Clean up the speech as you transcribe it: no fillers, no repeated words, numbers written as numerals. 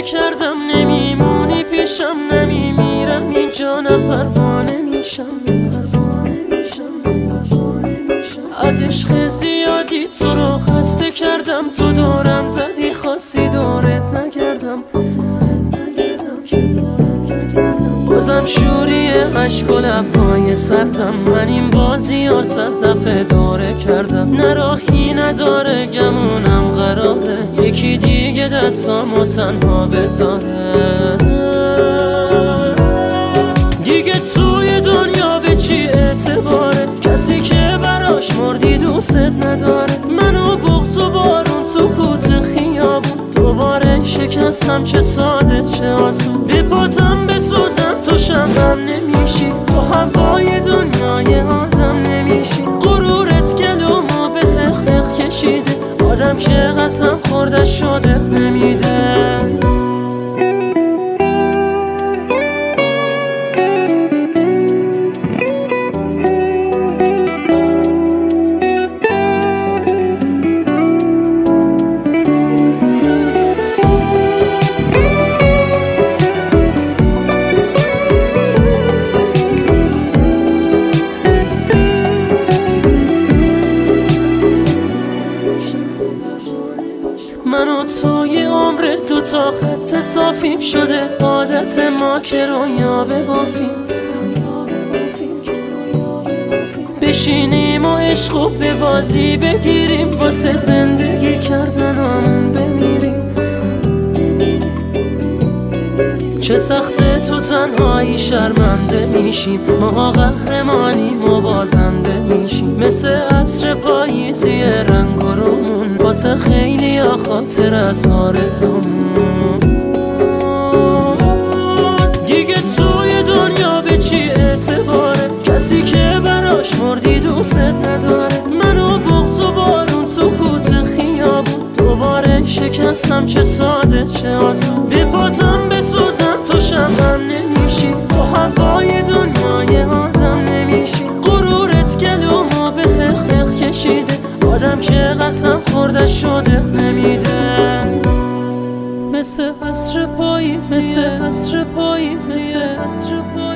کردم نمیمونی پیشم، نمیمیرم اینجا، نه پروانه میشم. از عشق زیادی تو رو خسته کردم، تو دورم زدی خواستی دورت نگردم. بازم شوری عشق و لبهای سردم، من این بازی ها 100 دفعه دوره کردم. نه راهی نداره گمونم قراره، یکی دیگه دستامو تنها بذاره. دیگه توی دنیا به چی اعتباره، کسی که براش مردی دوست نداره. منو بغض و بارون سکوت خیابون، دوباره شکستم چه ساده چه آسون. به پاتم بسوزم تو شمعم نمیشی، تو هوای دنیای آدم نمیشی. غرورت گلومو به حق کشیده، آدم که قسم خورده شده نمیده. منو توی عمر 2 تا خط صافیم شده، عادت ما که رویا ببافیم. بشینیم و عشقو به بازی بگیریم، واسه زندگی کردنامون بمیریم. چه سخته تو تنهایی شرمنده میشیم، ما قهرمانیم و بازنده میشیم. مثل عصر پاییزی رنگ و رومون، واسه خیلی ها خاطر از آرزومون. دیگه توی دنیا به چی اعتباره، کسی که براش مردی دوست نداره. منو بغض و بارون سکوت خیابون، دوباره شکستم چه ساده چه آسون. به پاتم بسوزم تو شمعم نمیشی، تو هوای دنیای آدم نمیشی. غرورت گلومو به حق کشیده، آدم که قسم خورده شده نمیده. مثل عصر پاییزیه، مثل عصر پاییزیه، مثل عصر پاییزیه.